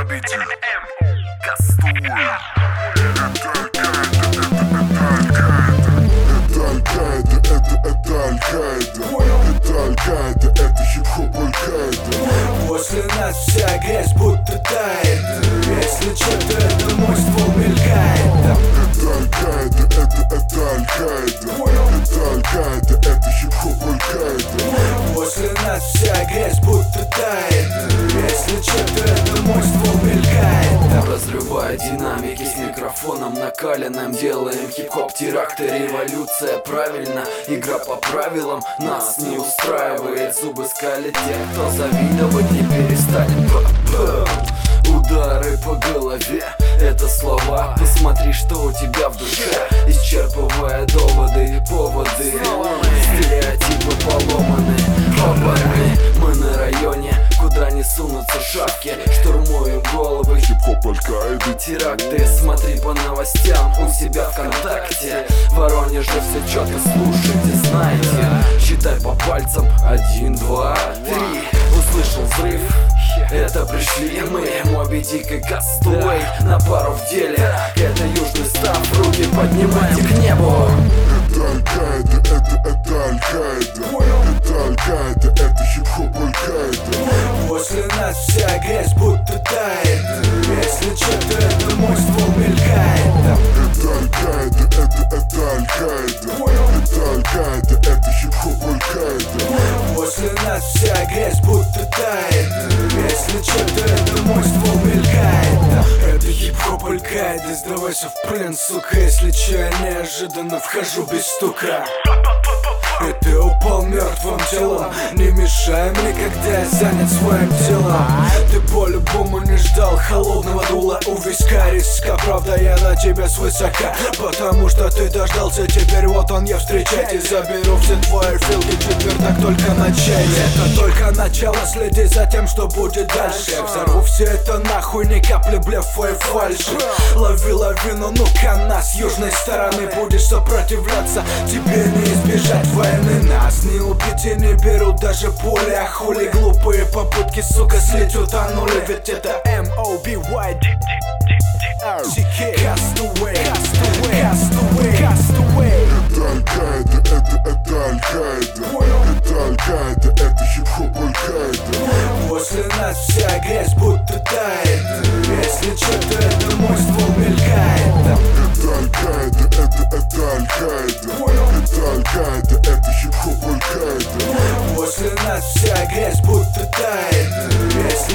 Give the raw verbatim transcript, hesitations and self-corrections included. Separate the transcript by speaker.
Speaker 1: победим. Кастуй. Это Аль-Каида, это, это Аль-Каида. Это Аль-Каида, это хип-хоп Аль-Каида.
Speaker 2: После нас вся грязь будто тает. Если что-то это мой ствол мелькает.
Speaker 1: Это Аль-Каида, это, это Аль-Каида. Это Аль-Каида, это хип-хоп Аль-Каида.
Speaker 2: После нас вся грязь будто тает. Если что-то это мой ствол мелькает.
Speaker 3: Разрывая динамики с микрофоном накаленным, делаем хип-хоп теракты, революция правильно. Игра по правилам нас не устраивает. Зубы скалят те, кто завидовать не перестанет. Удары по голове, это слова. Посмотри, что у тебя в душе, исчерпывая доводы и поводы. Стереотипы поломаны, оборваны. Мы на районе, куда не сунутся шапки. Штурмуем головы,
Speaker 1: хип-хоп Аль-Каиды.
Speaker 3: теракты, смотри по новостям у себя ВКонтакте. В Воронеже все четко, слушайте, знаете. Считай по пальцам, один, два, три. Услышал взрыв, это пришли мы, Моби Дик и Кастуэй. На пару в деле, это южный став. Руки поднимайте к небу.
Speaker 1: Это Аль-Каида, это, это Аль-Каида. Это Аль-Каида, это хип-хоп Аль-Каида.
Speaker 2: После нас вся грязь будто тает. Если что-то это мой ствол мелькает.
Speaker 1: Это Аль-Каида, это, это Аль-Каида. Это Аль-Каида, это хип-хоп Аль-Каида.
Speaker 2: После нас вся грязь будто тает. Если что-то это мой ствол мелькает. Это хип-хоп Аль-Каида, сдавайся в плен, сука. Если че, я неожиданно вхожу без стука. И ты упал мертвым телом. Не мешай мне, когда я занят своим делом. Ты по-любому не ждал холодного дула у виска. Риска, правда, я на тебя свысока. Потому что ты дождался, теперь вот он я встречайте. Заберу все твои филки, четвертак только начать. Это только начало, следи за тем, что будет дальше. Я взорву все это нахуй, ни капли блефа и фальши. Лови лавину, ну-ка на с южной стороны. Будешь сопротивляться, тебе не избежать войны. Нас не убить и не берут даже пули. А хули глупые попытки, сука, слить утонули. Ведь это эм о би уай си кей. Кастуэй, Кастуэй, Кастуэй, Кастуэй.
Speaker 1: Это Аль-Каида, это, это Аль-Каида. Это Аль-Каида, это хип-хоп Аль-Каида.
Speaker 2: После нас вся грязь будто тает. Если что-то это мой ствол мелькает.
Speaker 1: Это Аль-Каида, это, это Аль-Каида. Это Аль-Каида, это хип-хоп Аль-Каида.
Speaker 2: После нас вся грязь будто тает. Если